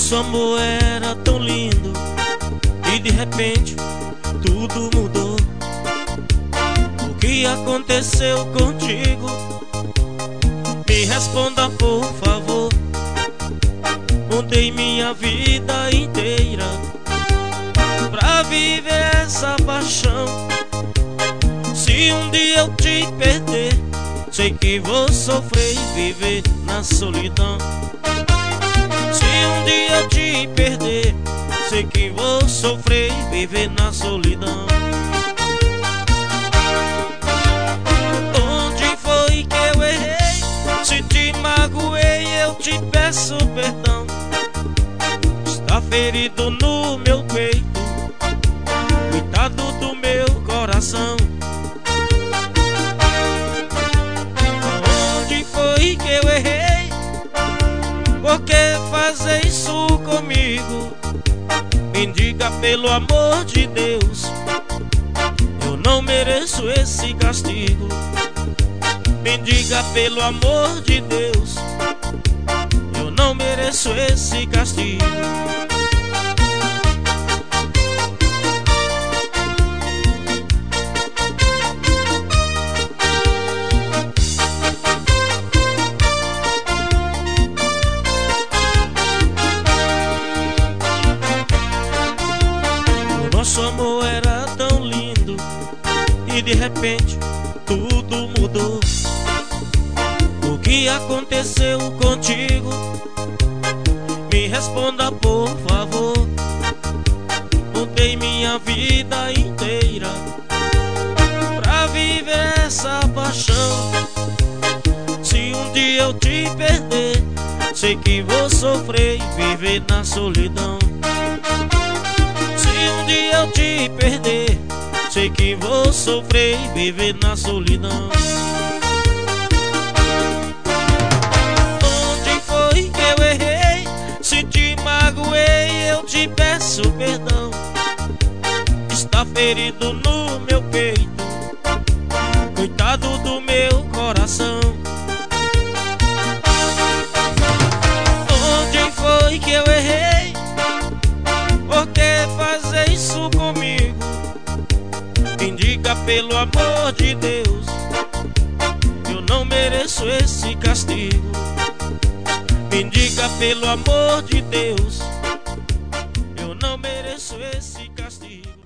Nosso amor era tão lindo e de repente tudo mudou. O que aconteceu contigo? Me responda por favor. Mudei minha vida inteira pra viver essa paixão. Se um dia eu te perder, sei que vou sofrer e viver na solidão. Se um dia eu te perder, sei que vou sofrer e viver na solidão. Onde foi que eu errei? Se te magoei, eu te peço perdão. Está ferido no meu peito, coitado do meu coração. Onde foi que eu errei? Por que fazer isso comigo? Me diga pelo amor de Deus, eu não mereço esse castigo. Me diga pelo amor de Deus, eu não mereço esse castigo. Nosso amor era tão lindo e de repente tudo mudou. O que aconteceu contigo? Me responda por favor. Mudei minha vida inteira pra viver essa paixão. Se um dia eu te perder, sei que vou sofrer e viver na solidão. Se um dia eu te perder, sei que vou sofrer e viver na solidão. Onde foi que eu errei? Se te magoei, eu te peço perdão. Está ferido no meu peito, coitado do meu coração. Onde foi que eu errei? Por que fazer isso comigo? Me diga pelo amor de Deus, eu não mereço esse castigo. Me diga pelo amor de Deus, eu não mereço esse castigo.